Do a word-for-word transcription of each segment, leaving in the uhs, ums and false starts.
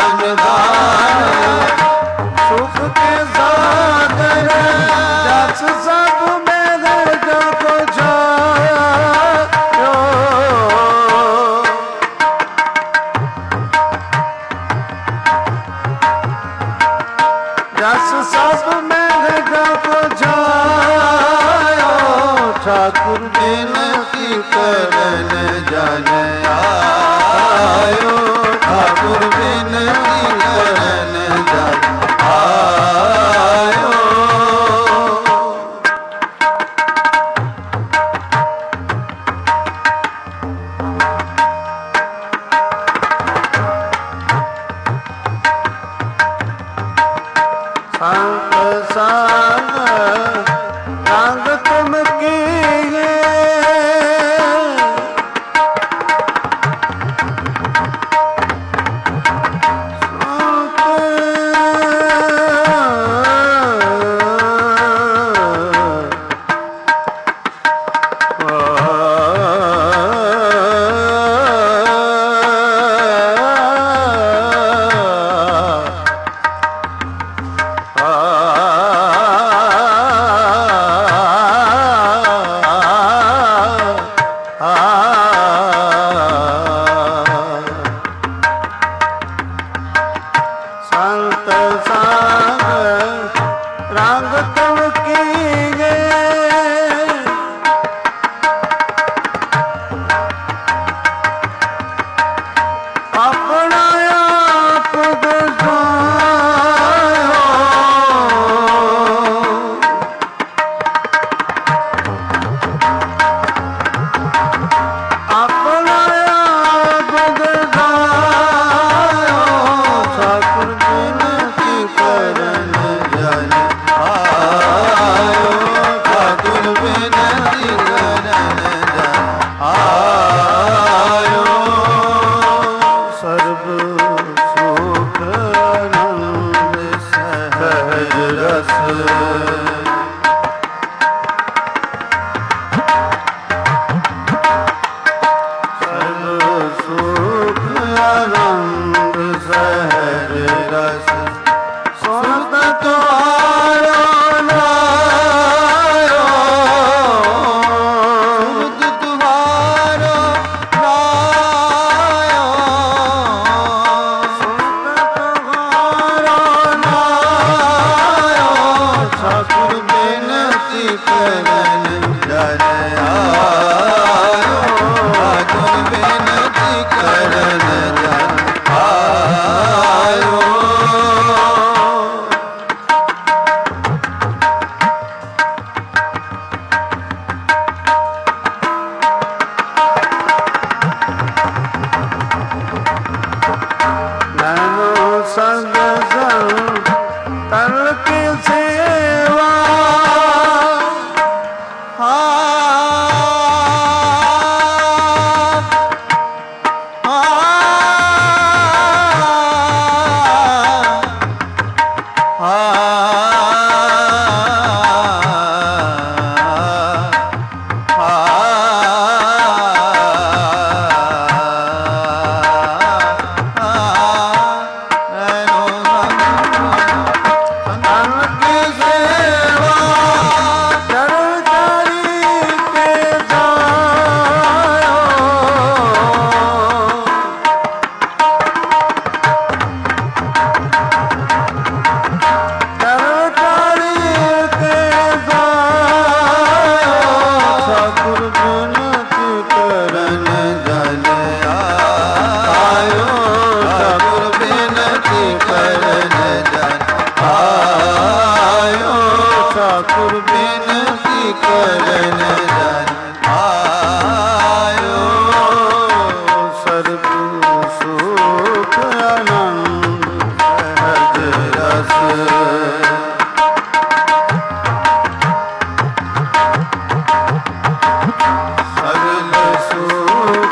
ਨਿਧਾਨ ਸੁਖ ਕੇ ਸਾਗਰ ਜਸ ਸਭ ਮੇਘ ਜਪ ਜਾਇਓ ਜਸ ਸਭ ਮੇਘ ਜਪ ਜਾਇਓ ਠਾਕੁਰ ਬੇਨਤੀ ਕਰਨ ਜਨ ਆਇਓ ਠਾਕੁਰ ਬੇਨਤੀ ਕਰਨ ਜਨ ਆਇਓ ਸੰਤ ਸੰਗ ਰੰਗ ਤੁਮ ਕੀਏ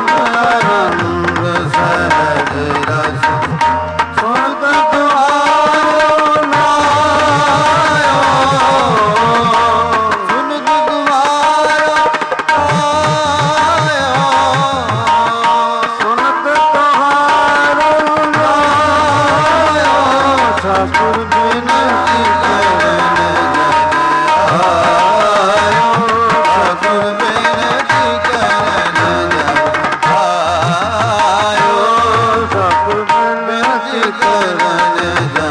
ਸੁਣਤ ਤੁਹਾਰਾ ठाकुर बिनती करन आयो, ठाकुर बिनती करन आयो, ठाकुर बिनती करन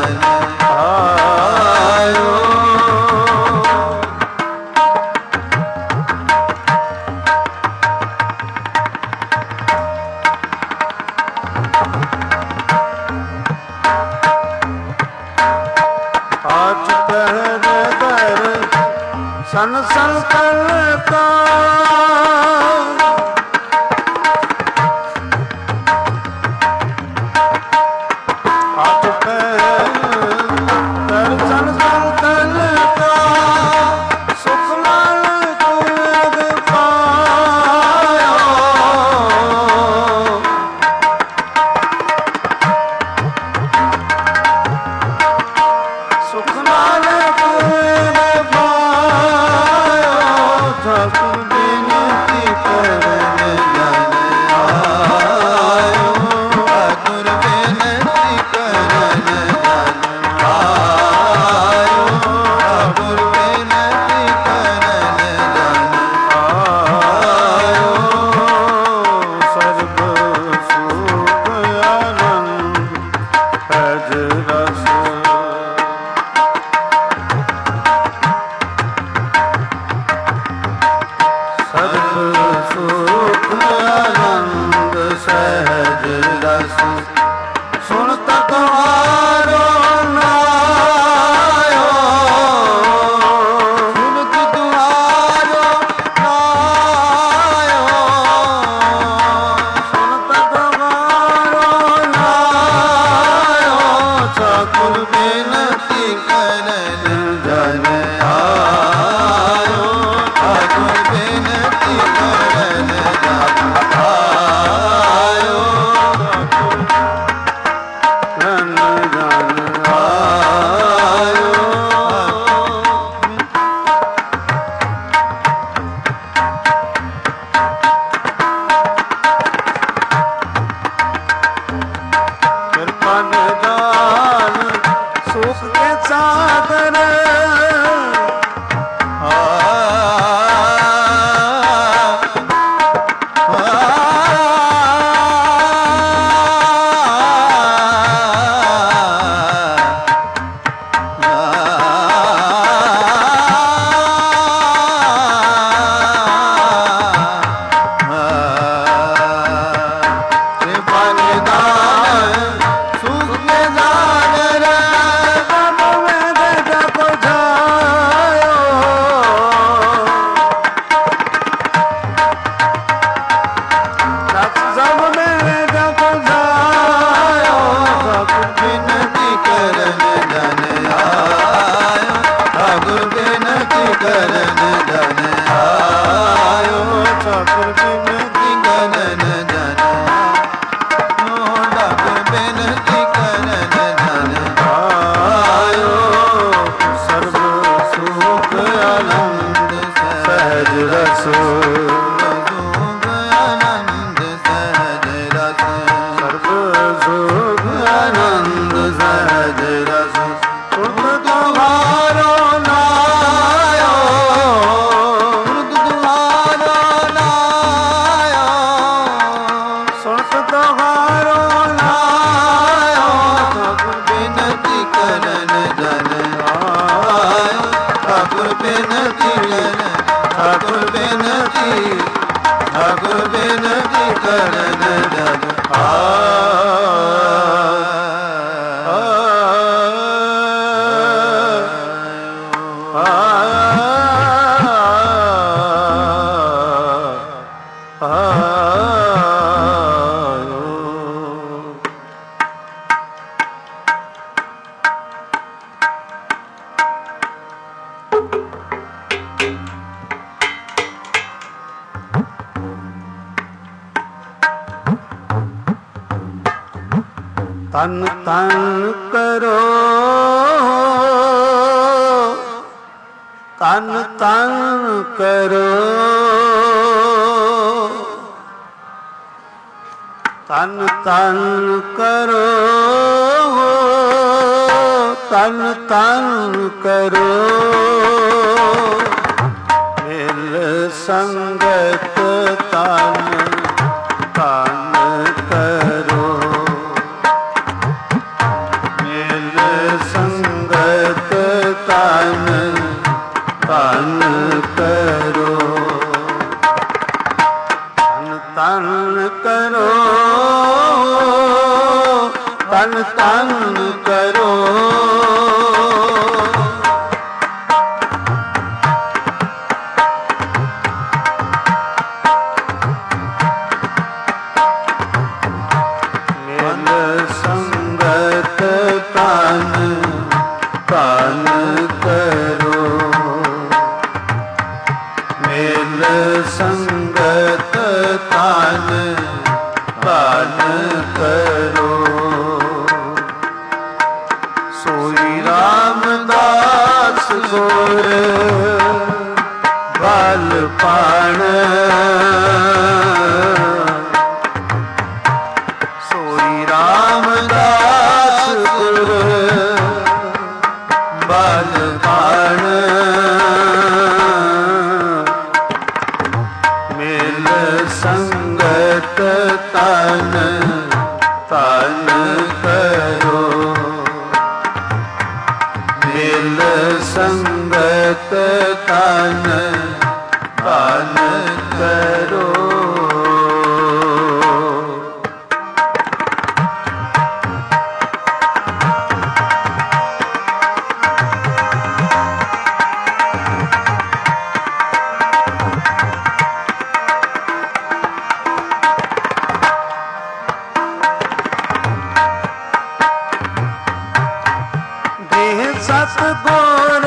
आयो। आज पहर दर सन सन करता, आज पहर दर सन सन करता, सुख नाल तुग पायो, सुख नाल तुग पायो, ठाकुर बिनती करन जन आयो, ठाकुर बिनती करन जन आयो, ठाकुर बिनती करन जन आयो। सर्ब सुख आनंद सहज रस, सर्ब सुख आनंद सहज रस, सुनत तुम्हारो नायो, सुनत तुम्हारो नायो, सुनत तुम्हारो नायो, ठाकुर बिनती करन जन आयो, ठाकुर बिनती करन जन आयो, धन जन आयो। कृपा निदान सुख के सागर, आ कृपा निदान सुख के सागर, तब वेद जप जायो, सब मेरे जप जायो, ठाकुर बिनती करन जन आयो, ठाकुर बिनती करन जन आयो, ठाकुर बिनती करन जन आयो, ठाकुर बिनती करन जन आयो। सर्व सुख आनंद सहज रस, आनंद सहज रस, सर्व सुख आनंद सहज रस, सुख तुम्हारो नायो, सुख तुम्हारो नायो, सुख तुम्हारो नायो, ठाकुर बिनती करन जन आयो, ठाकुर बिनती करन, ठाकुर बिनती, ठाकुर बिनती करन जन आयो। तन तन करो, तन तन करो, तन तन करो, ਤਨ ਤਨ ਕਰੋ ਮਿਲ ਸੰਗਤ ਤਨ ਤਨ ਕਰੋ ਮਿਲ ਸੰਗਤ ਤਨ ਤਨ ਕਰੋ ਤਨ ਕਰੋ ਤਨ ਤਨ ਕਰੋ ਮਿਲ ਸੰਗਤ ਤਨ ਤਨ ਕਰੋ ਮਿਲ ਸੰਗਤ ਤਨ ਤਨ ਕਰੋ ਸੋਈ ਰਾਮਦਾਸ ਗੁਰ ਬਲ ਪਾਣ ਸੋਈ ਰਾਮਦਾਸ ਗੁਰ ਬਲ ਪਾਣ ਮਿਲ ਸੰਗਤ ਤਨ ਤਨ ਕਰੋ ਮਿਲ ਸੰਗਤ ਤਨ ਤਨ ਕਰੋ ਸਤਿਗੁਰ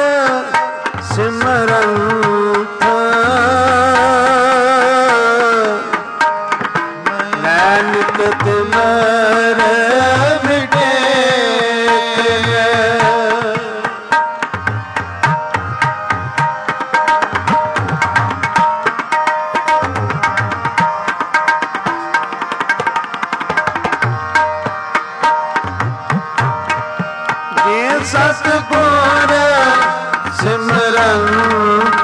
ਸਿਮਰੰਤ ਨਾਨਕ ਤੁਮਰ ਮਿਟੇ ਸਤਿਗੁਰ ਸਿਮਰੰਤ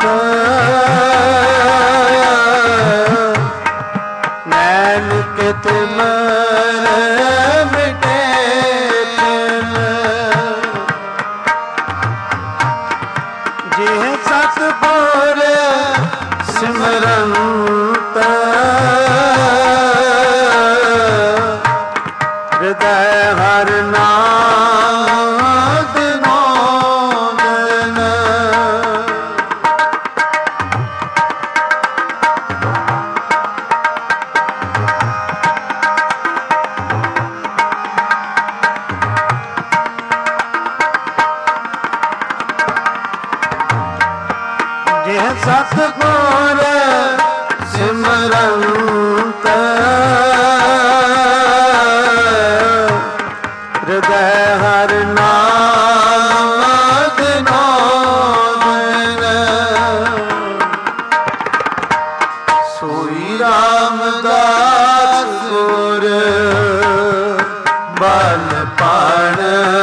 ਨਾਨਕ ਤੁਮਰ ਮਿਟੇ ਜੇ ਸਤਿਗੁਰ ਸਿਮਰੰਤ ਹਿਰਦੈ ਹਰਿ ਸਤਿਗੁਰ ਸਿਮਰੰਤ ਹਿਰਦੈ ਹਰਿ ਨਾਮ ਦਿਨੋ ਦਿਨ ਸੋਈ ਰਾਮਦਾਸ ਗੁਰ ਬਲ ਪਾਣ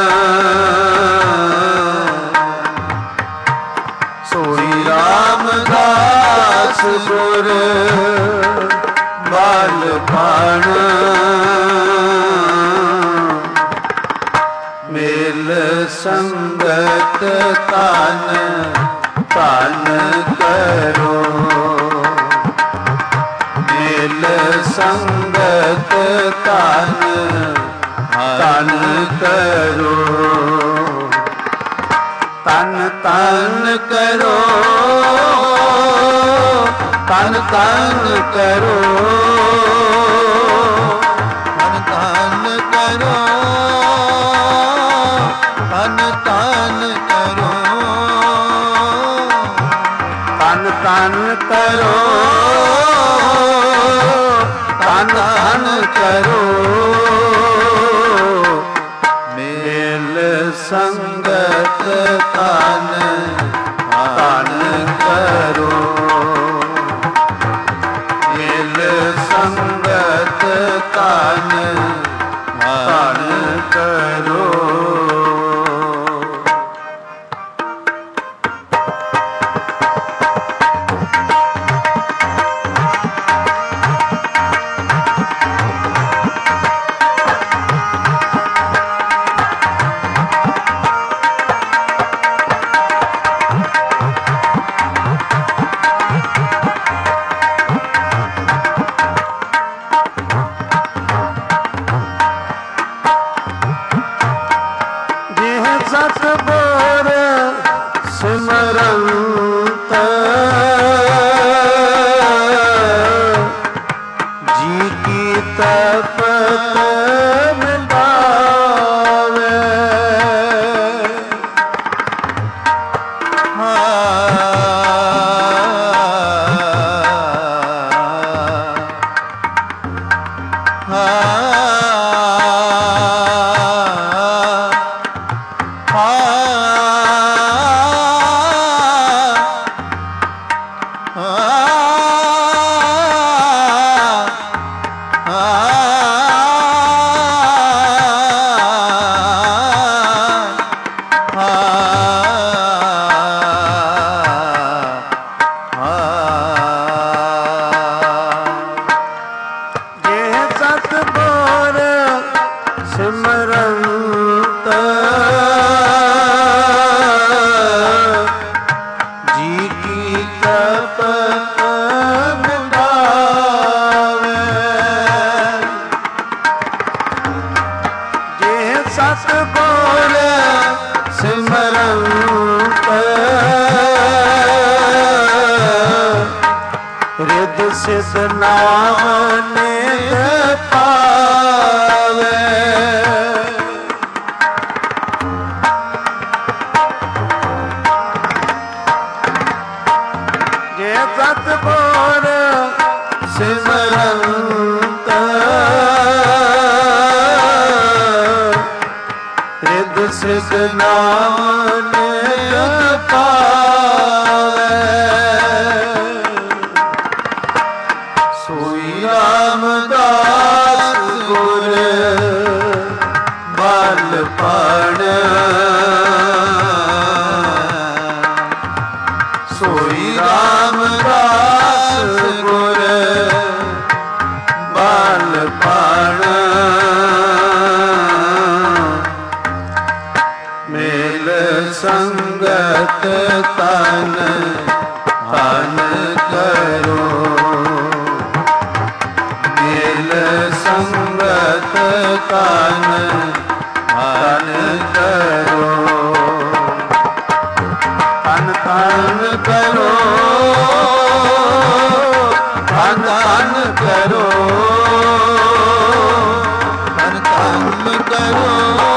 ਸੋਈ ਰਾਮਦਾਸ ਗੁਰ ਬਲ ਪਾਣ ਮਿਲ ਸੰਗਤ ਤਨ ਤਨ ਕਰੋ ਮਿਲ ਸੰਗਤ ਤਨ ਤਨ ਕਰੋ ਤਨ ਤਨ ਕਰੋ ਤਨ ਤਨ ਕਰੋ ਤਨ ਤਨ ਕਰੋ ਤਨ ਤਨ ਕਰੋ ਤਨ ਤਨ ਕਰੋ ਤਨ ਤਨ ਕਰੋ ਮਿਲ ਸੰਗਤ ਤਨ ਤਨ ਕਰੋ ਮਿਲ ਸੰਗਤ ਤਨ ਤਨ ਕਰੋ ਗੁਰ ਸਿਮਰੰਤ ਰਿਦ ਸਿਧ ਨਾਮ ਨਿਤ ਪਾਵੇ। ਜੇ ਸਤਿਗੁਰ ਸਿਮਰੰਤ ਰਿਦ ਸਿਧ ਨਾਮ ਨਿਤ ਪਾਵੇ। ਸੋਈ ਰਾਮਦਾਸ ਗੁਰ ਬਲ ਪੜ ਸੋਈ ਰਾਮਦਾਸ ਗੁਰ ਬਲ ਪੜ ਮਿਲ ਸੰਗਤ ਤਨ ਤਨ ਕਰੋ ਮਿਲ ਸੰਗਤ ਤਨ ਤਨ ਕਰੋ ਤਨ ਤਨ ਕਰੋ ਤਨ ਤਨ ਕਰੋ ਤਨ ਤਨ ਕਰੋ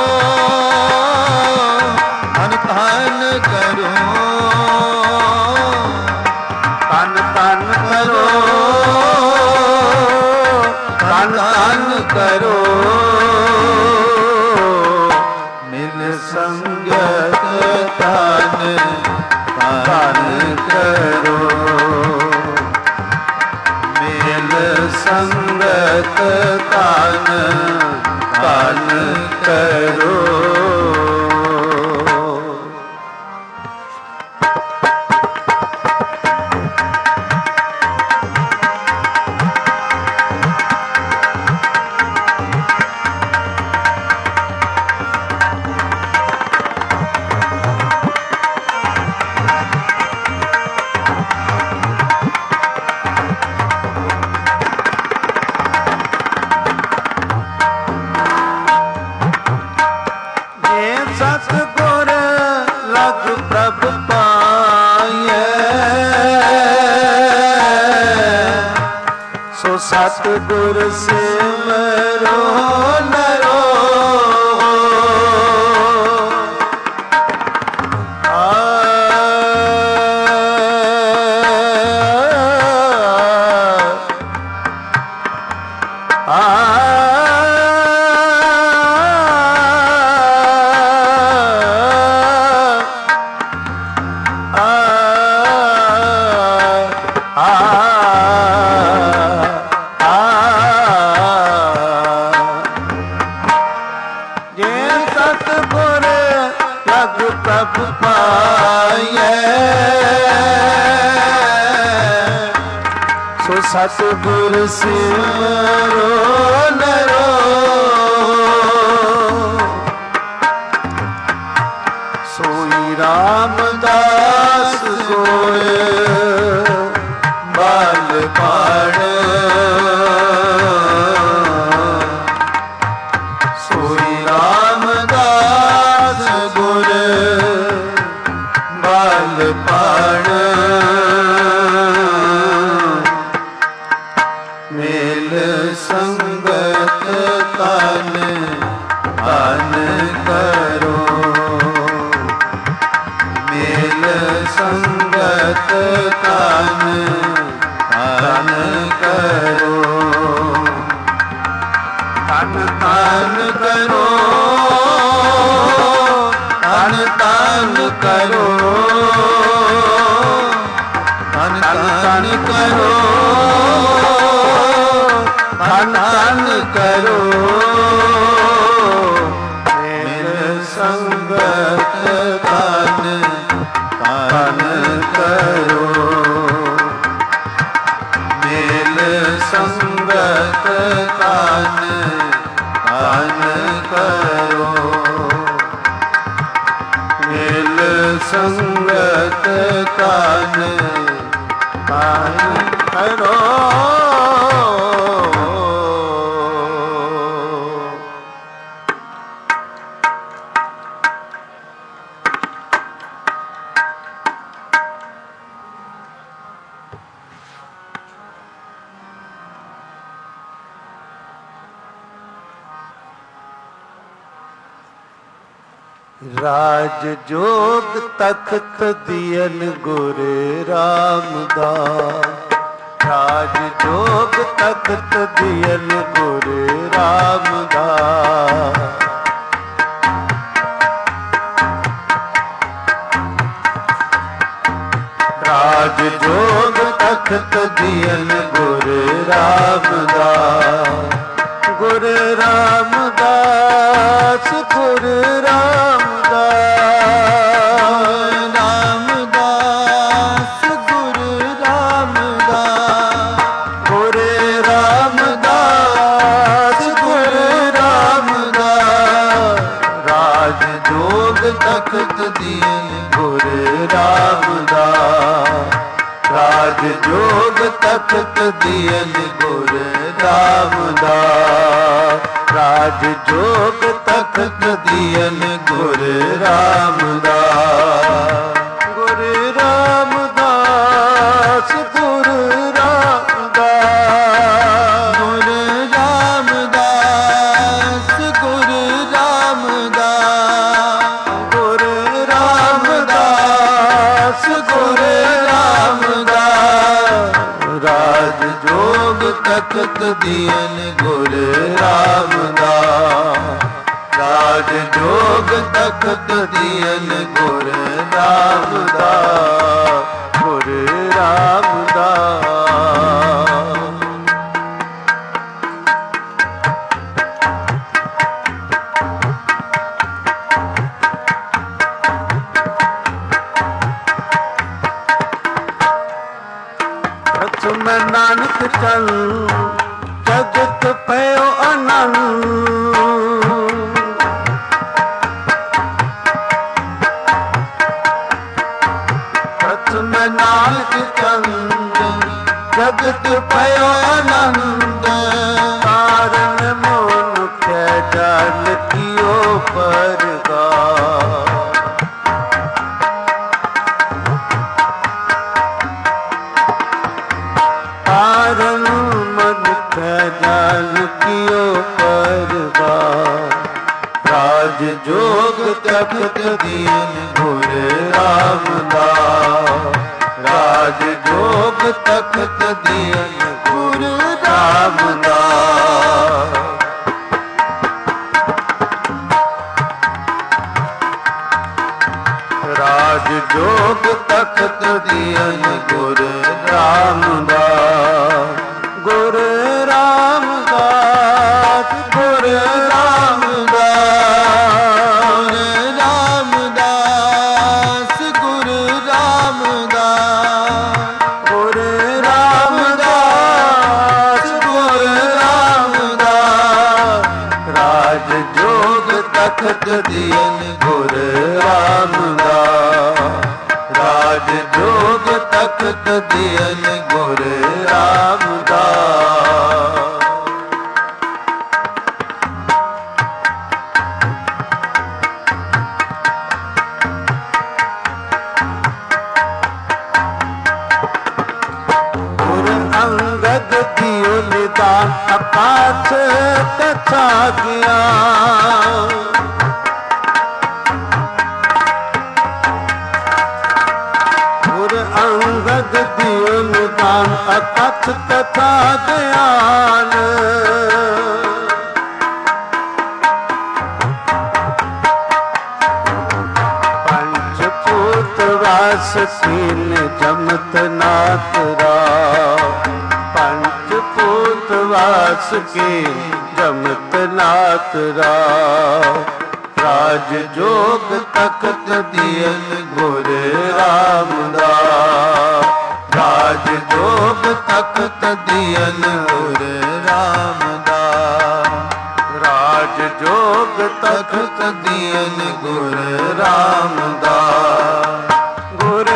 ਤਨ ਤਨ ਕਰੋ ਤਨ ਤਨ ਕਰੋ ਤਨ ਤਨ ਕਰੋ ਮਿਲ ਸੰਗਤ ਤਨ ਤਨ ਕਰੋ ਮਿਲ ਸੰਗਤ ਤਨ ਤਨ ਕਰੋ। ਸਤਿਗੁਰ ਲਗ ਪ੍ਰਭ ਪਾਈਐ ਸੋ ਸਤਿਗੁਰ ਸਿਮਰੋ ਨਰੋ ਪ੍ਰਭ ਪਾਈਐ ਸੋ ਸਤਿਗੁਰ ਸਿਮਰੋ ਨਰੋ ਸੋਈ ਰਾਮਦਾਸ ਗੁਰ ਬਲ ਪੜ ਸੋਈ ਰਾਮਦਾਸ ਗੁਰ ਬਲ ਪੜ ਮਿਲ ਸੰਗਤ ਤਨ ਤਨ ਕਰੋ ਮਿਲ ਸੰਗਤ ਤਨ ਤਨ ਕਰੋ ਤਨ ਤਨ ਕਰੋ ਤਨ ਤਨ ਕਰੋ ਤਨ ਤਨ ਕਰੋ ਤਨ ਤਨ ਕਰੋ ਮਿਲ ਸੰਗਤ ਤਨ ਤਨ ਕਰੋ ਮਿਲ ਸੰਗਤ ਤਨ ਤਨ ਕਰੋ ਮਿਲ ਸੰਗਤ ਤਨ ਤਨ ਕਰੋ। राज जोग तख्त दियन गुर रामदास। राज जोग तख्त दियन गुर रामदास। राज जोग तख्त दियन गुर रामदास। गुर रामदास गुर रामदास। रामदास गुर रामदास। गुर रामदास गुर रामदास। राज जोग तख्त दियन गुर रामदास। राज जोग तख्त दियन गुर रामदास। राज जोग तख्त दियन गुर रामदास। गुर रामदास गुर रामदास। गुर रामदास गुर रामदास। गुर रामदास गुर रामदास। राज जोग तख्त दियन गुर रामदास। राज जोग तख्त दियन गुर रामदास। गुर रामदास। मैं नानक चल जगत पयो आनंद। मैं नानक चल जगत पयो आनंद। कारण मनुख जान कियो परगास। कारण मनुख जान कियो परगास। राज जोग तख्त दियन गुर रामदास। राज जोग तख्त दियन गुर रामदास। राज जोग तख्त दियन गुर रामदास। गुर रामदास गुर रामदास। गुर रामदास गुर रामदास। गुर रामदास। राज जोग तख्त दियन गुर रामदास। राज जोग तख्त दियन गुर रामदास। गुर अंगद दियो निदान आकाश कथा ज्ञान। अंगद दियो निदान अकथ कथा ज्ञान। पंचभूत वास कीन जमत नाथ राव। पंचभूत वास कीन जमत नाथ राव। राज जोग तख्त दियन गुर रामदास। राज जोग तख्त दियन गुर रामदास। राज जोग तख्त दियन गुर रामदास। गुर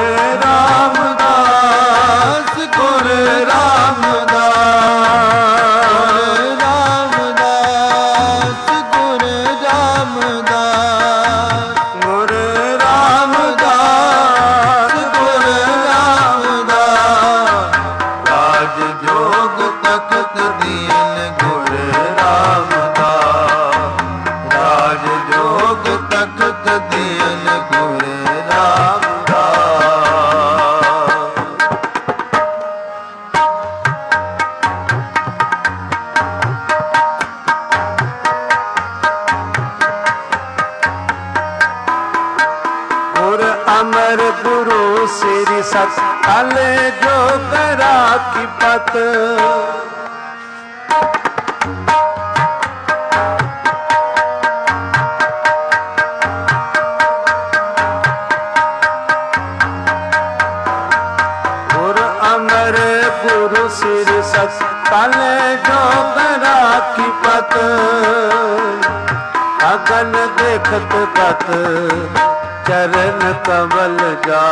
रामदास गुर रामदास। रामदास गुर रामदास। गुर रामदास गुर रामदास। राज जोग तख्त दियन गुर रामदास। राज जोग तख्त दियन ਦੀਨ ਗੁਰ ਰਾਮਦਾਸ। ਗੁਰ ਅਮਰ ਗੁਰੂ ਸ੍ਰੀ ਸਤ ਕਲ ਜੋ ਕਰਾ ਕੀ ਪਤ। ਗੁਰੂ ਸਿਰ ਸਤ ਕਲ ਜੋ ਕਰਾ ਕੀ ਪਤ। ਅਗਨ ਦੇਖਤ ਕਤ ਚਰਨ ਕਮਲ ਜਾ।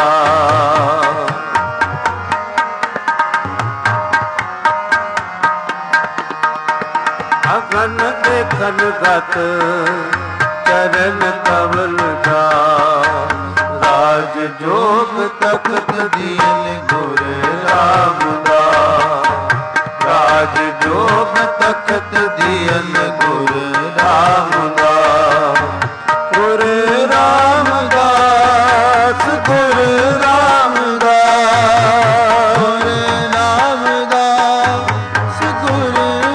ਅਗਨ ਦੇਖਨ ਗਤ ਚਰਨ ਕਮਲ ਜਾ। ਰਾਜ ਜੋਗ ਤਖਤ ਦੀਨ ਗੁਰ ਰਾਮਦਾਸ। ਰਾਜ ਜੋਗ ਤਖਤ ਦੀਨ ਗੁਰ ਰਾਮਦਾਸ। ਗੁਰ ਰਾਮਦਾਸ ਗੁਰ ਰਾਮਦਾਸ। ਗੁਰ ਰਾਮਦਾਸ ਗੁਰ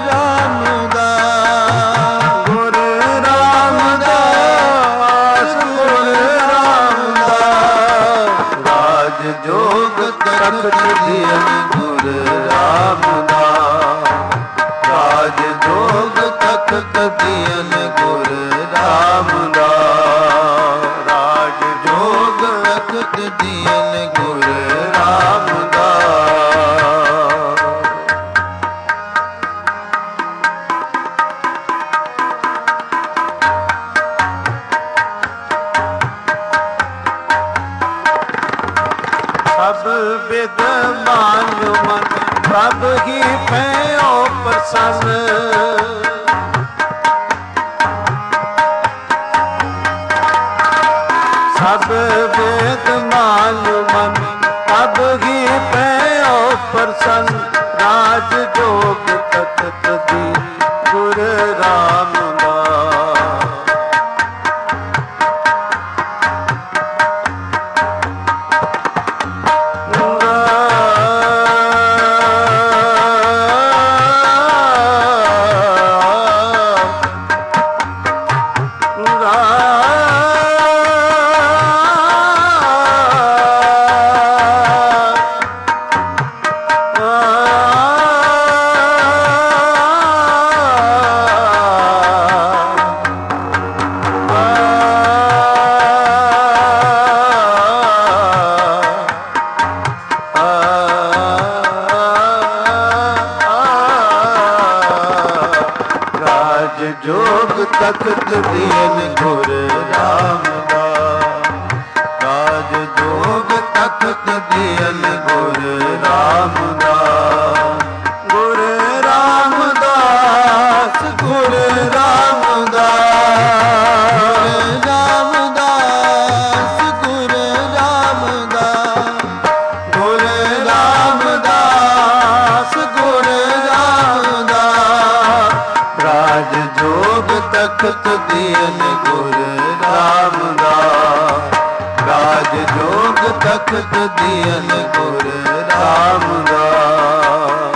ਰਾਮਦਾਸ। ਗੁਰ ਰਾਮਦਾਸ ਗੁਰ ਰਾਮਦਾਸ। ਰਾਜ ਜੋਗ ਤਖਤ ਦੀਨ ਗੁਰ ਰਾਮਦਾਸ। ਰਾਜ ਜੋਗ ਤਖਤ ਦੀਨ ਗੁਰ ਰਾਮਦਾਸ। ਰਾਜ ਜੋਗ ਤਖਤ ਦੀਨ ਗੁਰ ਰਾਮਦਾਸ। ਸਭ ਵਿਦ ਮਾਲੂਮ ਪ੍ਰਭ ਹੀ ਭਇਓ ਪ੍ਰਸੰਨ। ਸਭ ਵੇਦ ਮਾਲੂਮ ਪ੍ਰਭ ਹੀ ਭਇਓ ਪ੍ਰਸੰਨ। ਰਾਜ ਜੋਗ ਤਖਤ ਦੀ ਗੁਰ ਰਾਮਦਾਸ। ਜੋਗ ਤਖਤ ਦੀਨ ਗੁਰ ਰਾਮਦਾਸ। ਰਾਜ ਜੋਗ ਤਖਤ ਦੀਨ ਗੁਰ ਰਾਮਦਾਸ। ਗੁਰ ਰਾਮਦਾਸ ਗੁਰ ਰਾਮਦਾਸ। ਰਾਮਦਾਸ ਗੁਰ ਰਾਮਦਾਸ। ਗੁਰ ਰਾਮਦਾਸ ਗੁਰ ਰਾਮਦਾਸ। ਰਾਜ ਜੋਗ ਤਖਤ ਦੀਨ ਗੁਰ ਰਾਮਦਾਸ। ਰਾਜ ਜੋਗ ਤਖਤ ਦੀਨ ਗੁਰ ਰਾਮਦਾਸ।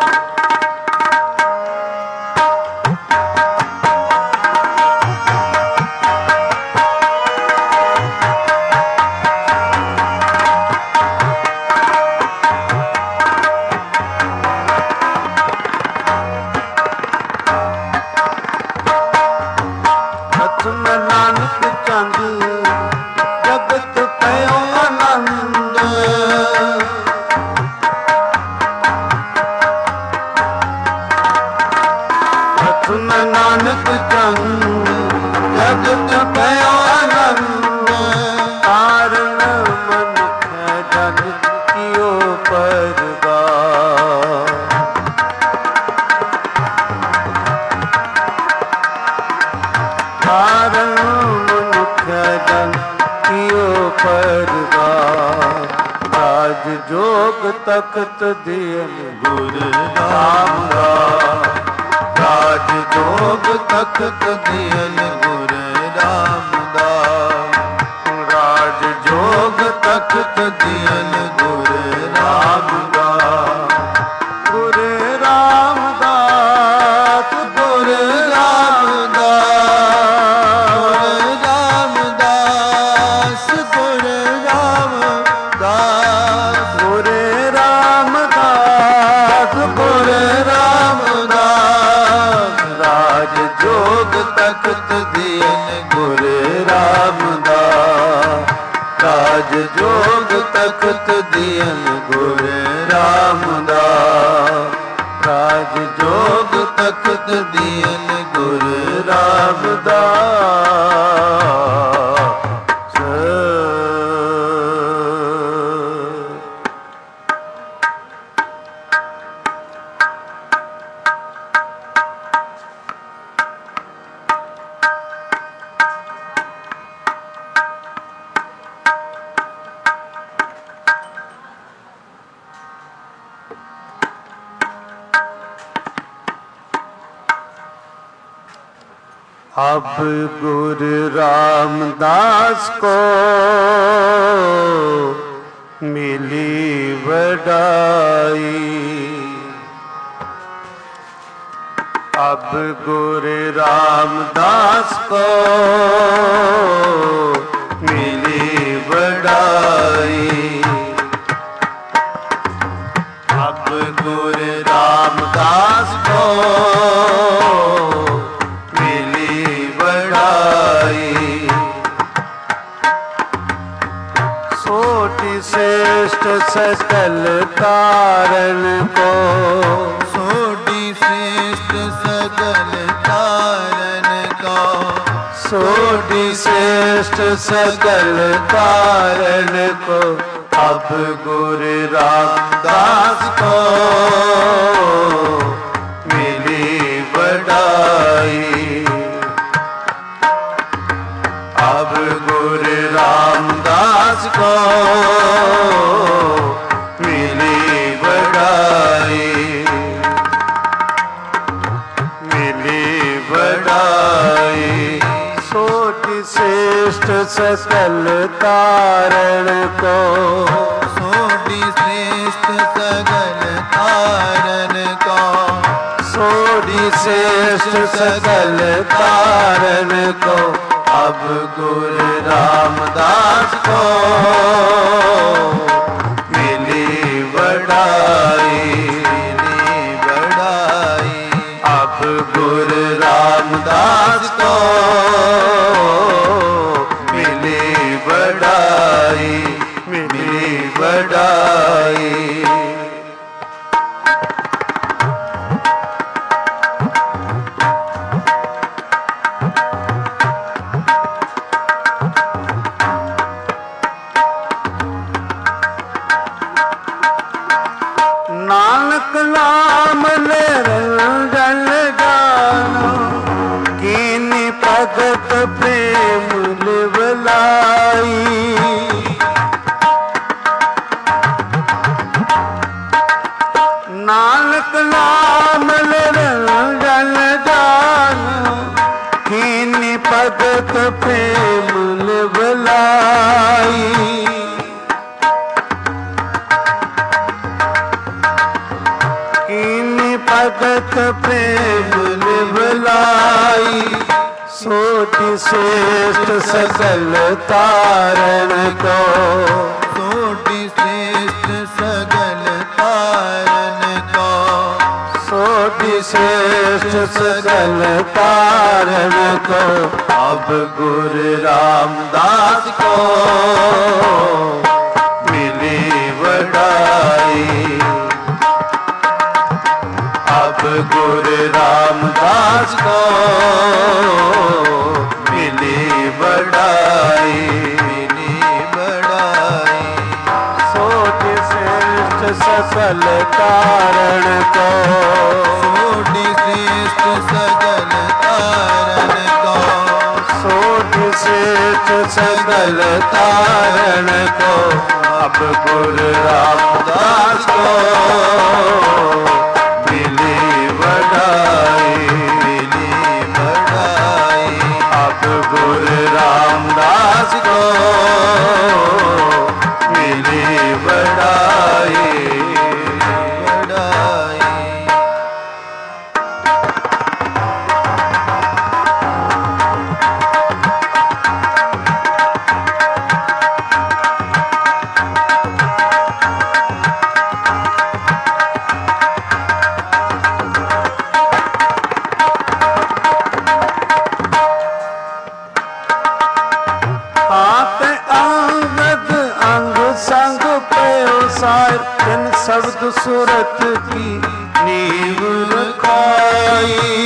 ਨਾਨਕ ਚੰਦ ਜਗਤ ਪਇਓ ਆਨੰਦ। ਪ੍ਰਥਮ ਨਾਨਕ ਚੰਦ ਜਗਤ ਪਇਓ ਆਨੰਦ। ਕਾਰਨ ਮਨੁਖ ਜਨ ਕੀਓ ਪਰਗਾਸ। ਕਾਰਨ ਮਨੁਖ ਜਨ ਕੀਓ ਪਰਗਾਸ। ਰਾਜ ਜੋਗ ਤਖਤ ਦੀਨ ਗੁਰ ਰਾਮਦਾਸ। ਰਾਜ ਜੋਗ ਤਖਤ ਦੀਨ ਗੁਰ ਰਾਮਦਾਸ। राज जोग तख्त दियन गुर रामदास, राज जोग तख्त दियन गुर रामदास। अब गुरु रामदास को मिली वडाई, अब गुरु रामदास को मिली वडाई, अब गुरु रामदास को श्रेष्ठ सकल कारण को, सोटी श्रेष्ठ सकल कारण को, सोटी श्रेष्ठ सकल कारण को, अब गुरु रामदास को मिली वडाई, अब गुरु रामदास को मिली वडाई, मिली वडाई। सोटी श्रेष्ठ सकल कारण को, सोटी श्रेष्ठ सकल कारण को, सोटी श्रेष्ठ सकल कारण को, अब गुरु रामदास को मिली वडाई, मिली वडाई, अब गुरु रामदास को मिली वडाई, मिली वडाई। नानक नाम ले रंजन गानो, कीनी भगत प्रेम लिवलाई, नानक नाम ले रंजन गानो, कीनी भगत प्रेम लिवलाई, भगत प्रेम लिवलाई। सोटी श्रेष्ठ सकल तारण को, सोटी श्रेष्ठ सकल तारण को, सोटी श्रेष्ठ सकल तारण को, अब गुरु रामदास को मिली वडाई, अब गुरु रामदास को मिली वडाई, मिली वडाई। सोटी श्रेष्ठ सकल कारण को, सोटी श्रेष्ठ सकल तारण को, सोटी श्रेष्ठ सकल तारण को, अब गुरु रामदास को मिली वडाई, मिली वडाई। अब गुरु रामदास को मिली वडाई, वडाई। शब्द सूरत की नींव रखाई।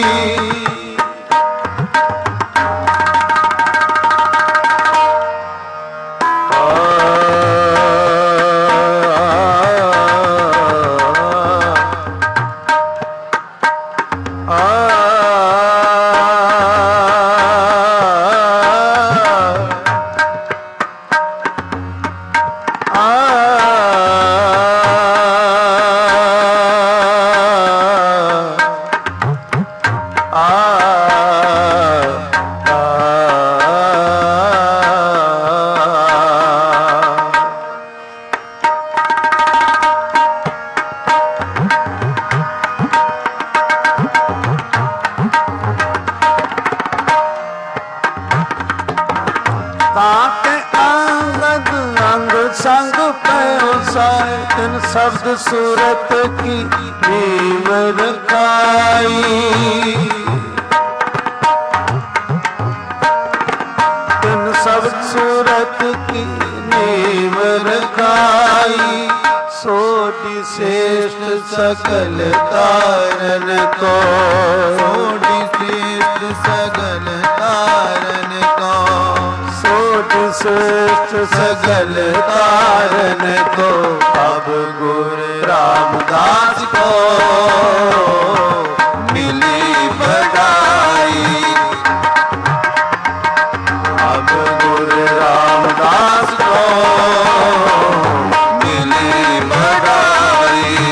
शब्द सूरत की नींव रखाई। तिन शब्द सूरत की नींव रखाई। सोटी श्रेष्ठ सकल तारन को, सोटी श्रेष्ठ सकल तारन को, सोटी श्रेष्ठ सकल तारन को। अब गुरु रामदास को मिली बधाई। अब गुरु रामदास को मिली बधाई।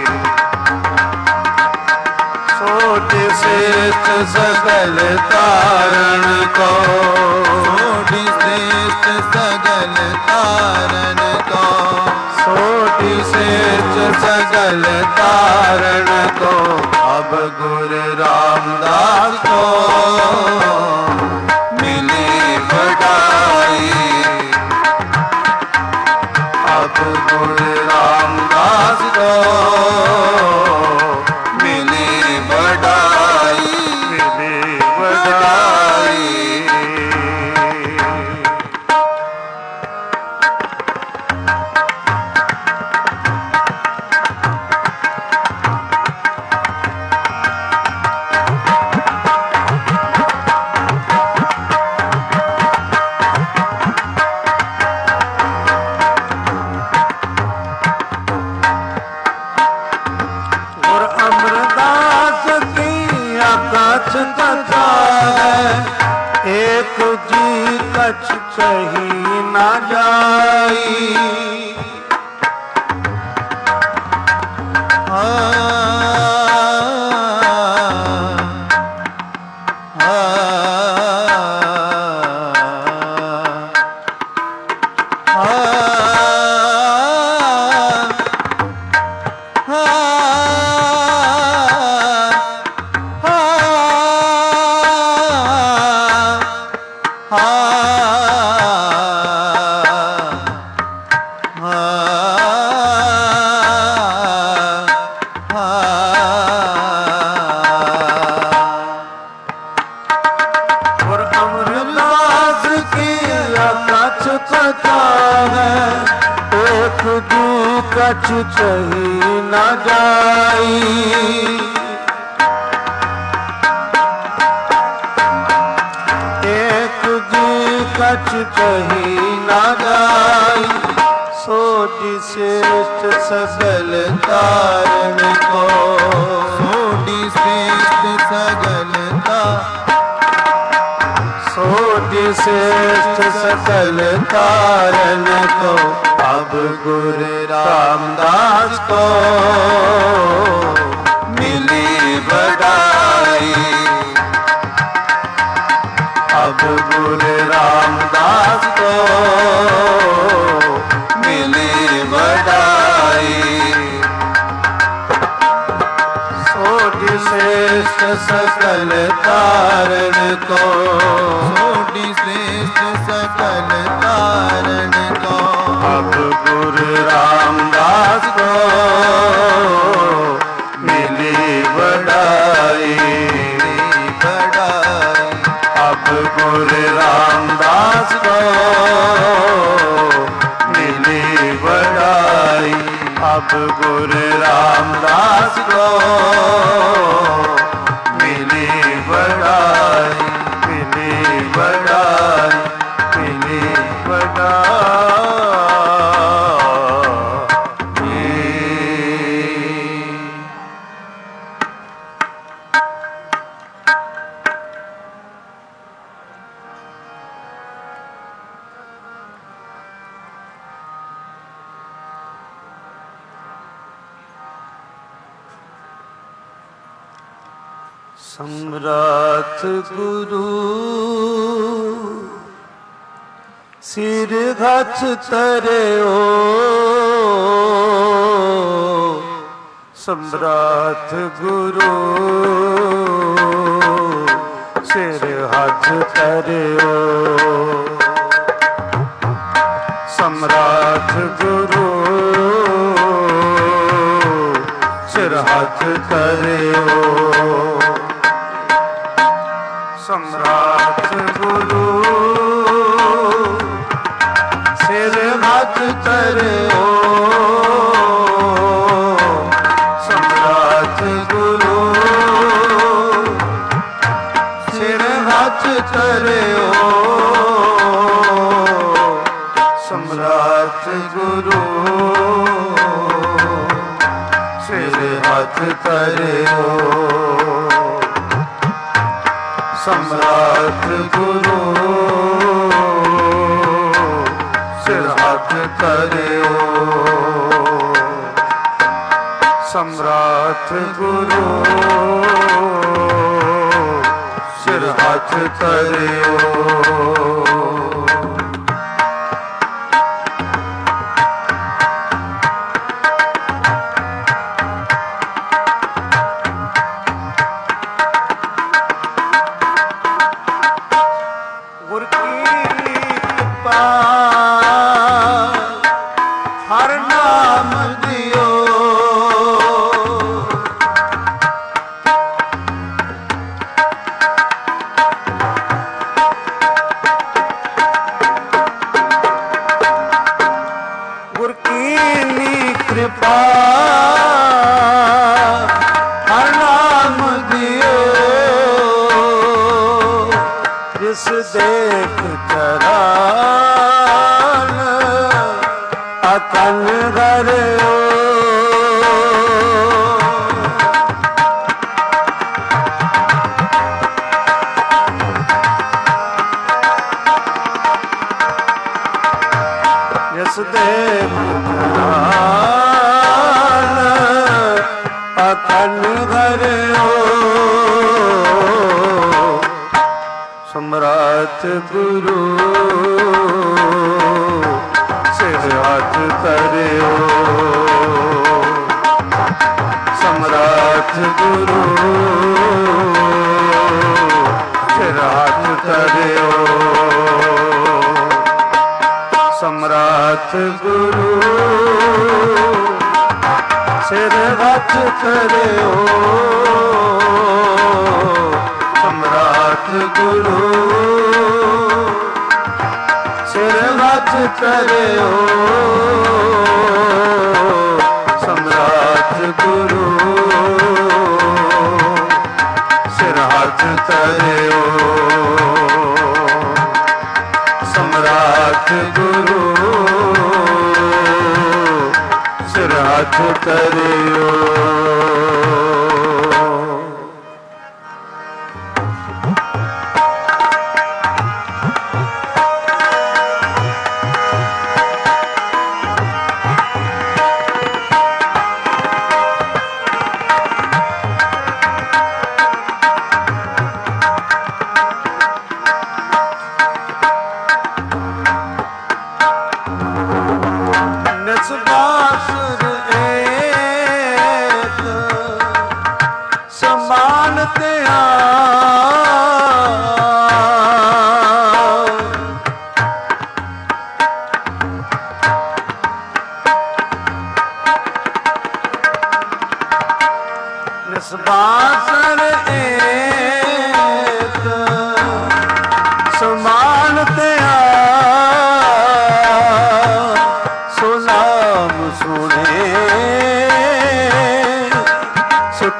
सोटी श्रेष्ठ सकल तारण को, सोटी श्रेष्ठ सकल तारण को, सोटी श्रेष्ठ सकल तारण को। अब गुरु रामदास को मिली बधाई। अब गुरु रामदास को मिली बधाई, मिली बधाई। कथा है एक जी कछ कही न जाई। आ, आ, आ, कछ कही न जाई। एक जी कछ कही न जाई। सोटी श्रेष्ठ सकल तारण को, सोटी श्रेष्ठ सकल सोटी श्रेष्ठ सकल तारण को। अब गुरु रामदास को मिली बधाई। अब गुरु रामदास को मिली बधाई। सोटी श्रेष्ठ सकल तारण को, सोटी श्रेष्ठ सकल तारण को। अब गुरु रामदास को मिली बधाई, बधाई। अब गुरु रामदास को मिली बधाई। अब सतगुरु रामदास को मिली बड़ाई, मिली बड़ाई, मिली बड़ाई। सम्राट गुरु सिर हथ तरियो, सम्राट गुरु सिर हथ तरियो, सम्राट गुरु सिर हथ तरियो, सम्राट गुरु सिर हथ तरियो, सम्राट गुरु सिर हथ तरियो, सम्राट गुरु सिर हथ तरियो, सम्राट गुरु सिर हथ तरियो, सम्राट गुरु सिर हथ तरियो। देख चरान अतन धरियो, यस देख चरान अतन धरियो, सम्राट गुरु सिर हथ तरियो, सम्राट गुरु सिर हथ तरियो, सम्राट गुरु सिर हथ तरियो, सम्राट गुरु सिर हथ तरियो, सम्राट गुरु सिर हथ तरियो, सम्राट गुरु सिर हथ तरियो।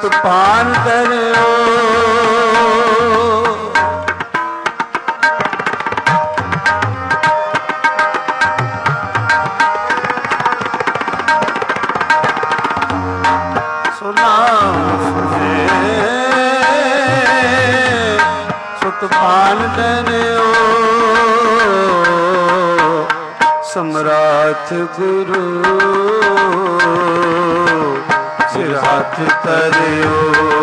ਸੁਤ ਪਾਨ ਕਰਿਓ ਪਾਨ ਕਰਿਓ ਸਮਰਾਥ ਗੁਰੂ ਸਿਰ ਹੱਥ ਧਰਿਓ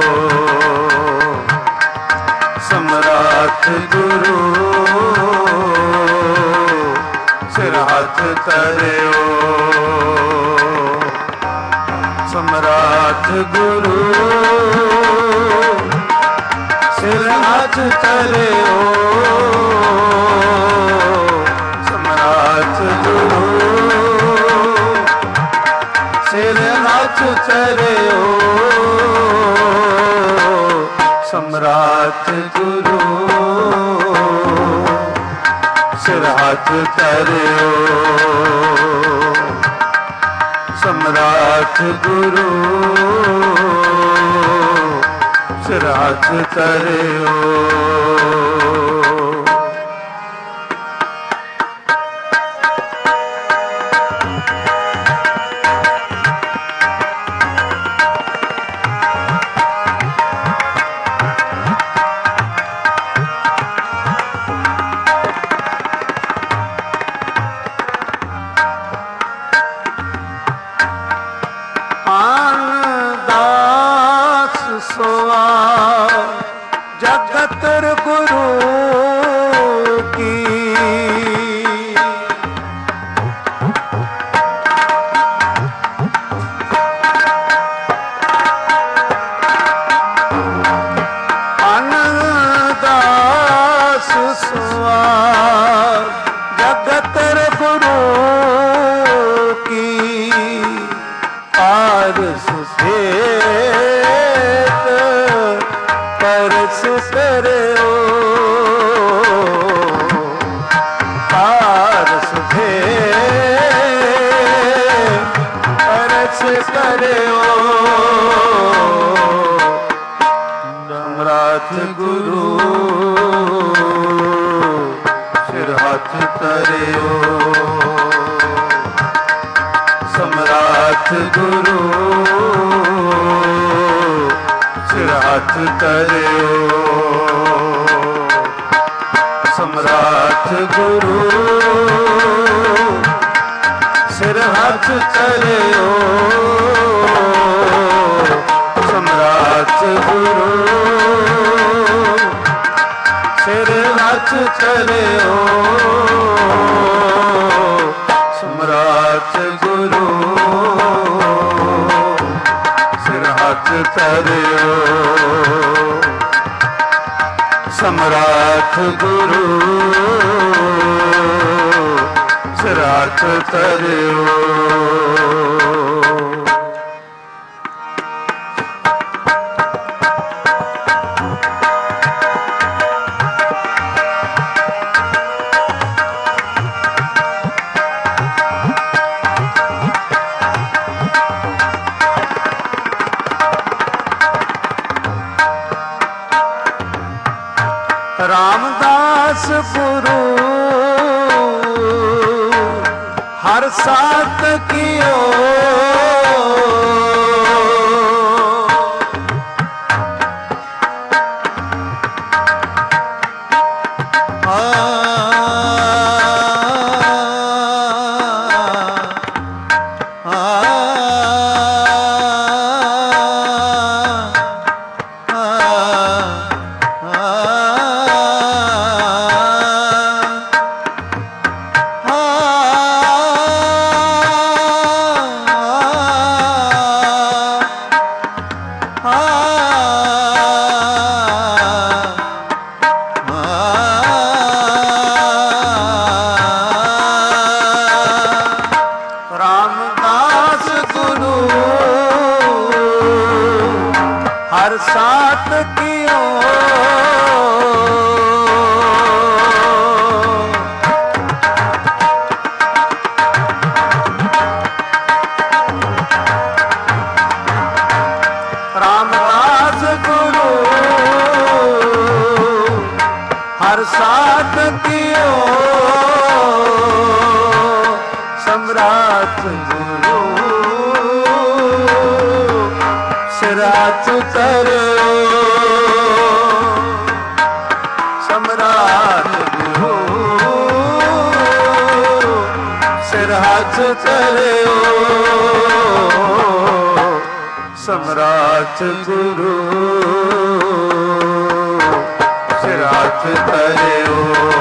ਸਮਰਾਥ ਗੁਰੂ ਸਿਰ ਹੱਥ ਧਰਿਓ ਸਮਰਾਥ ਗੁਰੂ ਸਿਰ ਹੱਥ ਧਰਿਓ ਸਮਰਾਥ ਗੁਰੂ ਸਿਰ ਹੱਥ ਧਰਿਓ ਸਮਰਾਥ ਗੁਰੂ ਸਿਰ ਹੱਥ ਧਰਿਓ ਸਮਰਾਥ ਗੁਰੂ ਸਿਰ ਹੱਥ ਧਰਿਓ ਜਗਤਰ ਗੁਰੂ ਕੀ ਅਨਦਾਸ ਸਵਾਰ ਜਗਤਰ ਗੁਰੂ ਕੀ ਆਰਸ ਸੇ ਪਰਸ ਕਰਿਓ ਪਾਰਸ ਭੇ ਪਰਸ ਕਰਿਓ ਸਮਰਾਥ ਗੁਰੂ ਸਿਰ ਹੱਥ ਧਰਿਓ ਸਮਰਾਥ ਗੁਰੂ ਸਿਰ ਹੱਥ ਧਰਿਓ ਸਮਰਾਥ ਗੁਰੂ ਸਿਰ ਹੱਥ ਧਰਿਓ ਸਮਰਾਥ ਗੁਰੂ ਸਿਰ ਹੱਥ ਧਰਿਓ ਸਮਰਾਥ ਗੁਰੂ ਸਿਰ ਹੱਥ ਧਰਿਓ ਸਮਰਾਥ ਗੁਰੂ ਸਿਰ ਹੱਥ ਧਰਿਓ ਰਾਮਦਾਸ ਗੁਰੂ ਹਰ ਸਾਥ ਕੀਓ ਹਰ ਸਾਥ ਕੀਓ ਰਾਮ सम्राट गुरु सिराज तरो सम्राट गुरु सिराज तरो सम्राट गुरु सिराज तरो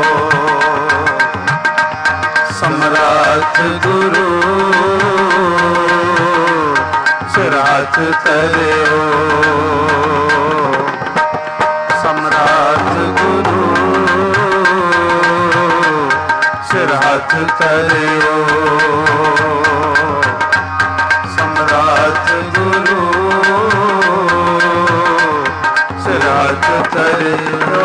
सम्राट गुरु सिराज तरो सम्राट गुरु सिराज तरो सम्राट गुरु सिराज तरो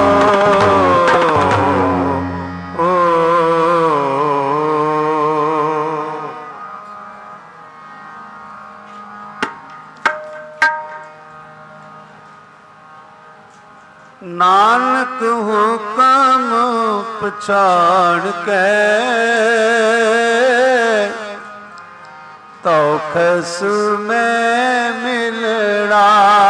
नानक हुकम पछाड़ के तो खस में मिलना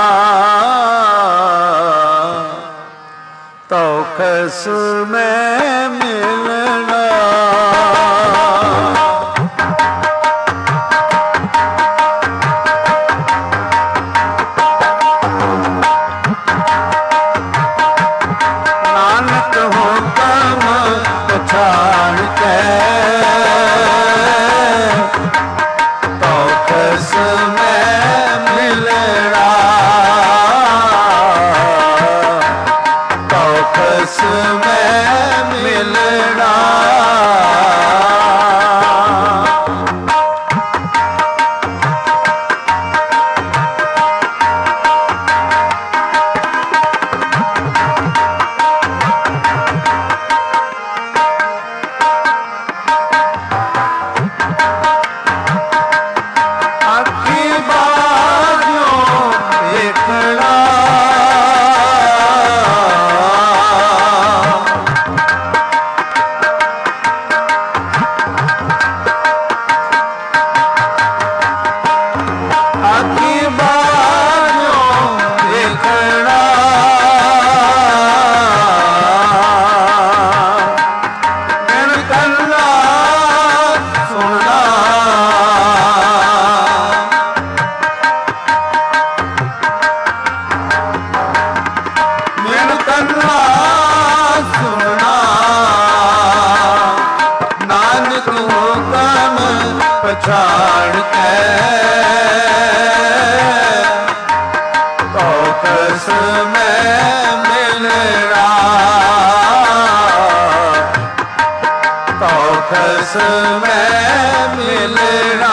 तो खस में मिलना पछाड़ के तो खस में मिलना तो खस में मिलना पछाड़ के तो खस में मिलना तो खस में मिलना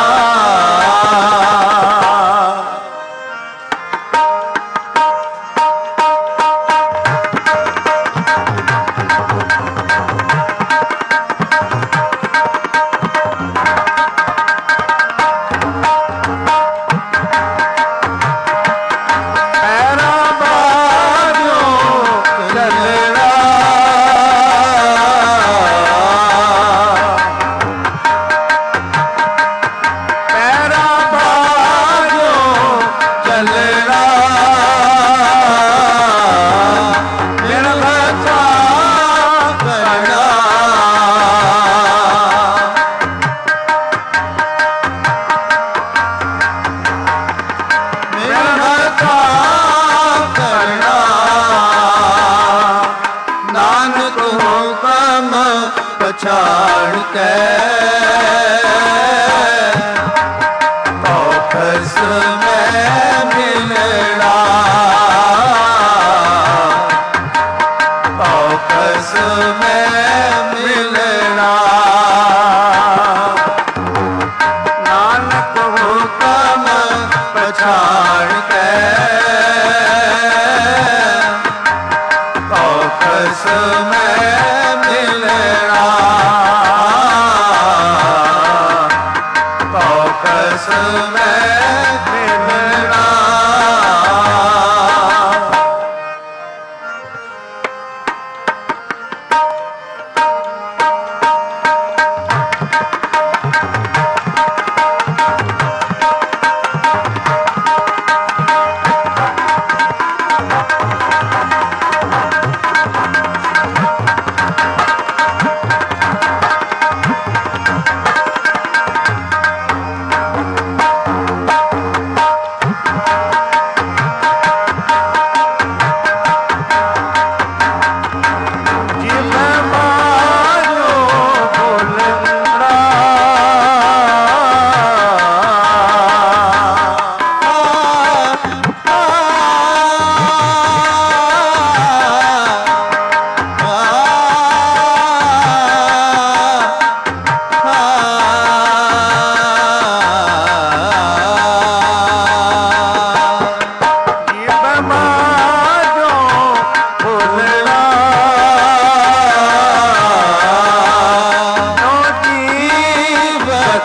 पछाड़ के तो खस में मिलना तो खस में मिलना नानक हुकम पछाड़ के तो खस में मिलना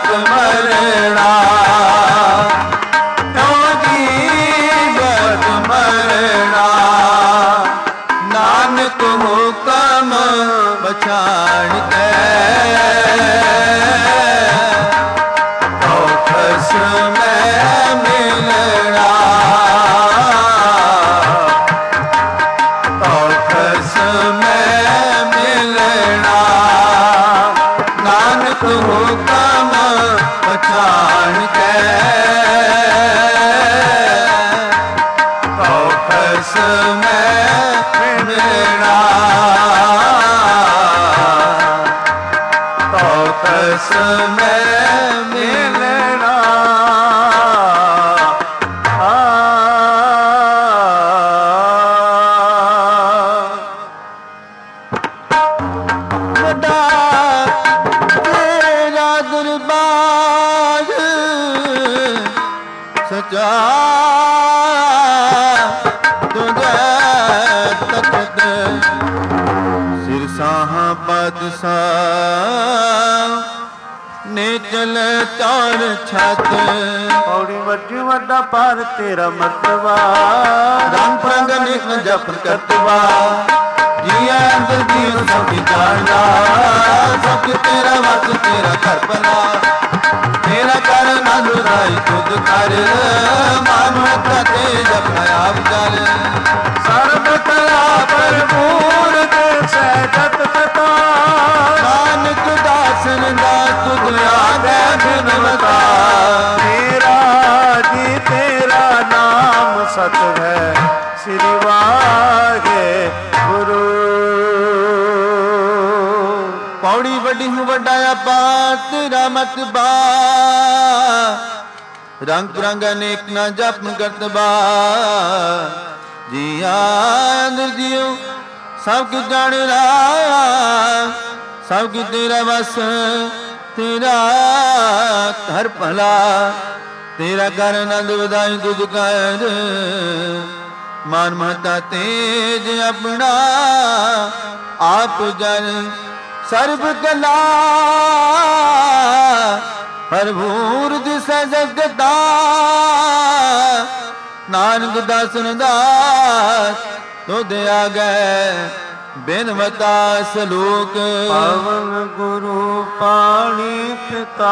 ਬਦ ਮਰਣਾ ਕਿਉਂ ਜੀ ਬਦ ਮਰਣਾ ਨਾਨਕ ਹੁਕਮ ਪਛਾਣ ਕੇ ਖਸ ਮੈਂ ਮਿਲਣਾ ਤੋ ਖਸ ਮੈਂ ਮਿਲਣਾ ਨਾਨਕ ਹੁਕਮ ਪਛਾਣ ਕੇ ਤੋ ਖਸ ਮੈਂ ਮਿਲਣਾ ਤੋ ਖਸ ਮੈਂ ਮਿਲਣਾ ਸਚਾ ਤੁਝੇ ਤਖਤ ਸਿਰ ਸਾਹਾਂ ਬਾਦਸ਼ਾਹ ਨੇ ਚਲ ਚੌਰ ਛਤ ਪੌੜੀ ਵੱਡੀ ਵੱਡਾ ਪਰ ਤੇਰਾ ਮਰਤਬਾ ਰੰਗ ਰੰਗ ਨਿਕ ਜਪ ਕਰਤਵਾ ਜੀਐ ਅੰਦਰ ਜੀਉ ਸਭ ਜਾਣਦਾ ਸਭ ਤੇਰਾ ਵਸ ਤੇਰਾ ਘਰ ਬਣਾ ਤੇਰਾ ਕਰ ਨਜ਼ਰਾਈ ਤੁਧ ਕਰ ਮਾਨਵਤਾ ਤੇ ਜਪ ਆਪ ਕਰ ਸਰਬ ਕਲਾ ਭਰਪੂਰ ਤੇ ਸਹਿਜਤ ਕਥਾ ਨਾਨਕ ਦਾਸਨ ਦਾ ਤੁਧ ਆਗੇ ਬਿਨਵਤਾ ਤੇਰਾ ਜੀ ਤੇਰਾ ਨਾਮ ਸਤ ਹੈ ਸ੍ਰੀ ਵਾਹਿ ਗੁਰੂ ਪੌੜੀ ਵੱਡੀ ਹੂੰ ਵੱਡਾ ਅਪਾਰ ਤੇਰਾ ਮਤਬਾ ਰੰਗ ਬਿਰੰਗ ਅਨੇਕ ਨਾ ਜਪ ਕਰਤਬਾ ਜੀ ਅੰਦਰ ਜੀਉ ਸਭ ਕੁ ਜਾਣਦਾ ਸਭ ਕੁ ਤੇਰਾ ਵਸ ਤੇਰਾ ਘਰ ਭਲਾ ਤੇਰਾ ਕਰ ਆਨੰਦ ਵਧਾਈ ਤੁਧ ਕਰ ਮਾਨ ਮਹਤਾ ਤੇਜ ਆਪਣਾ ਆਪ ਜਨ ਸਰਬ ਕਲਾ ਭਰਪੂਰ ਦਿਸੈ ਜਗਤਾ ਨਾਨਕ ਦਾਸਨ ਦਾਸ ਤੁਧ ਆਗੇ ਬਿਨਵਤਾ ਸਲੋਕ ਪਵਨ ਗੁਰੂ ਪਾਣੀ ਪਿਤਾ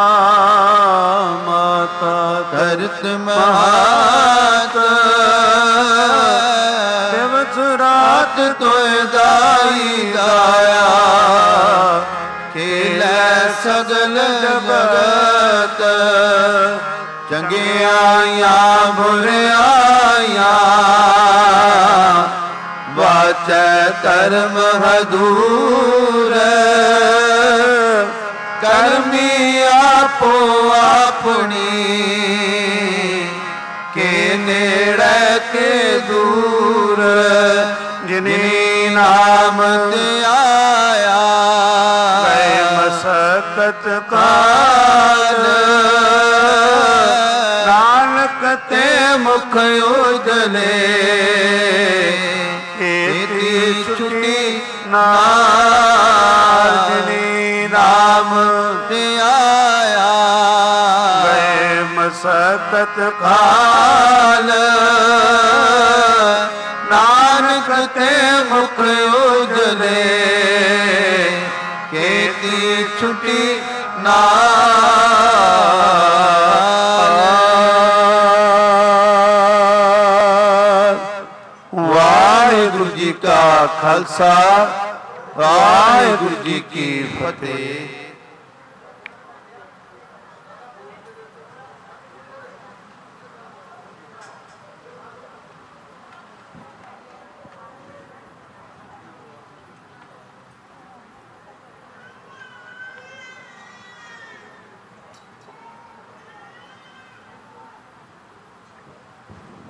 ਮਾਤਾ ਧਰਤ ਮਹਾਤ ਦਿਵਸ ਰਾਤ ਤੋਏ ਦਾਈ ਦਾਇਆ ਖੇਲੇ ਸਗਲ ਜਗਤ ਚੰਗਿਆਈਆਂ ਬੁਰਿਆਈਆਂ ਵਾਚੈ ਧਰਮ ਹਦੂਰ ਕਰਮੀ ਆਪੋ ਆਪਣੀ ਕੇ ਨੇੜੇ ਕੇ ਦੂਰ ਜਿਨੀ ਨਾਮ ਤੇ ਆਇਆ ਗਏ ਮਸਕਤ ਕਾਲ ਨਾਨਕ ਤੇ ਮੁਖ ਉਜਲੇ ਏਤੀ ਛੁਟੀ ਨਾਲ ਜਿਨੀ ਨਾਮ ਤੇ ਆਇਆ ਗਏ ਮਸਕਤ ਕਾਲ ਨਾਨਕ ਤੇ ਮੁਖ ਉਜਲੇ ਕੇਤੀ ਛੁਟੀ ਨਾਲ ਵਾਹਿਗੁਰੂ ਜੀ ਕਾ ਖਾਲਸਾ ਵਾਹਿਗੁਰੂ ਜੀ ਕੀ ਫਤਿਹ।